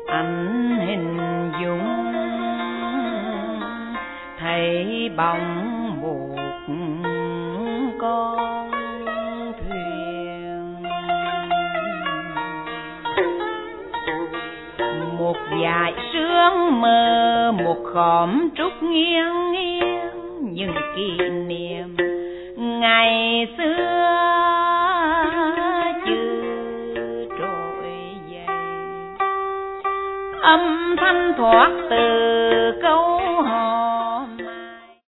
anh hình dung thấy bóng một con thuyền, một dải sương mơ, một khóm trúc nghiêng nghiêng, những kỷ niệm ngày xưa chưa trỗi dậy. Âm thanh thoát từ câu hò